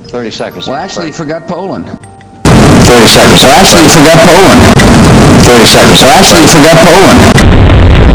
30 seconds. Well, actually, you forgot Poland. 30 seconds. Well, actually, you forgot Poland. 30 seconds. Well, actually, you forgot Poland.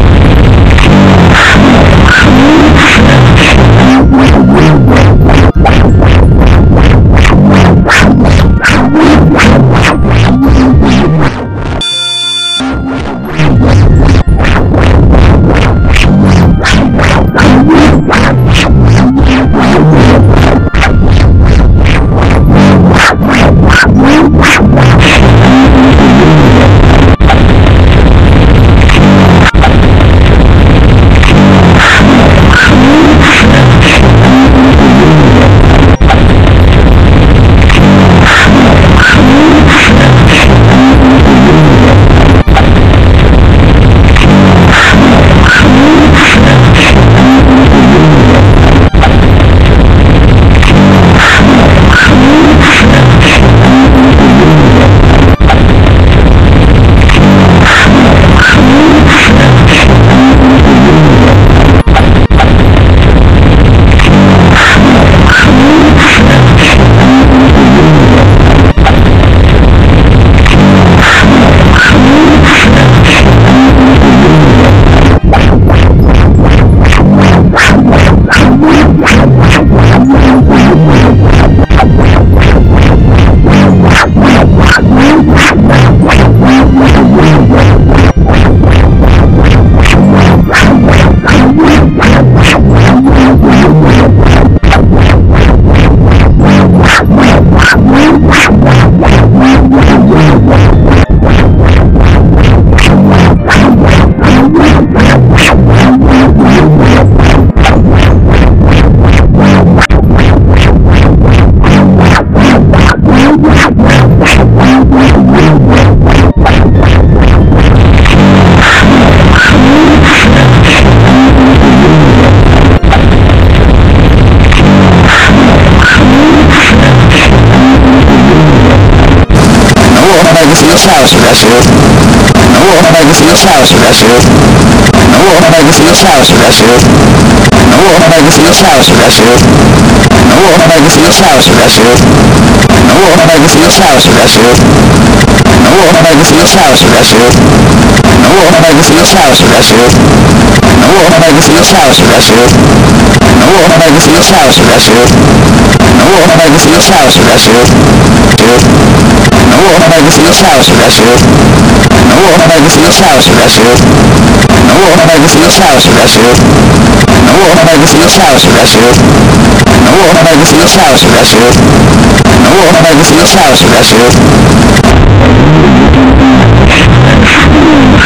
Aggressive. No magazine sounds aggressive. No magazine sounds aggressive. No magazine sounds aggressive. No magazine sounds aggressive. No magazine sounds aggressive. No magazine sounds aggressive. No magazine sounds aggressive. No magazine sounds aggressive. No magazine sounds aggressive. No magazine sounds aggressive. No magazine sounds aggressive. No magazine sounds aggressive. No magazine sounds aggressive. No magazine sounds aggressive. No magazine sounds aggressive. No magazine sounds aggressive.